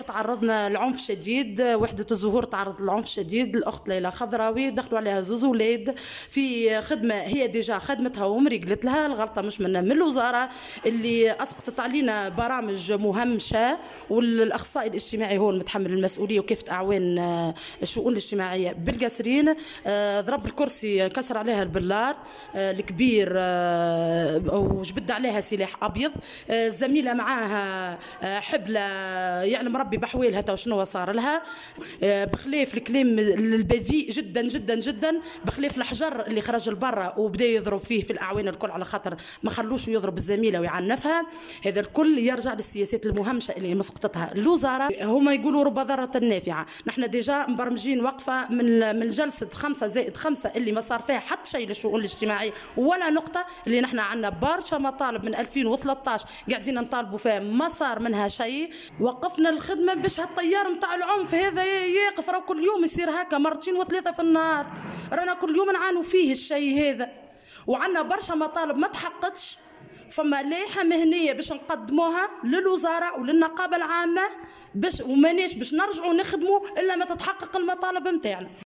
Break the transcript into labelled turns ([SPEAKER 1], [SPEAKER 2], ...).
[SPEAKER 1] تعرضنا لعنف شديد. وحدة الزهور تعرض للعنف شديد. الأخت ليلى خضراوي دخلوا عليها زوز ولاد في خدمة هي ديجا خدمتها ومريقلت لها. الغلطة مش منا من الوزارة اللي أسقطت علينا برامج مهمشة، والأخصائي الاجتماعي هو المتحمل المسؤولية وكافة أعوان الشؤون الاجتماعية بالقصرين. ضرب الكرسي كسر عليها البلار الكبير وجبد عليها سلاح أبيض. الزميلة معاها حبلة يعلم ربي بحويلها تو شنو صار لها، بخلاف الكلام البذيء جدا جدا جدا، بخلاف الحجر اللي خرج لبرا وبدا يضرب فيه في الأعوان الكل على خاطر ما خلوش يضرب الزميلة ويعنفها. هذا الكل يرجع للسياسات المهمشة اللي مسقطتها الوزارة. هما يقولوا رب ضارة نافعة. نحن ديجا مبرمجين وقفة من جلسة 5+5 اللي ما صار فيها حتى شيء للشؤون الاجتماعية ولا نقطة، اللي نحن عندنا برشا مطالب من 2013 قاعدين نطالبوا فيها ما صار منها شيء. وقفنا الخدمة باش هالطيار متاع العنف هذا يقف. راه كل يوم يصير هكا مرتين وثلاثة في النهار، رانا كل يوم نعانوا فيه الشيء هذا. وعندنا برشا مطالب ما تحققتش. فما لائحة مهنية باش نقدموها للوزارة وللنقابة العامة باش ومانيش باش نرجعوا نخدموا إلا ما تتحقق المطالب متاعنا.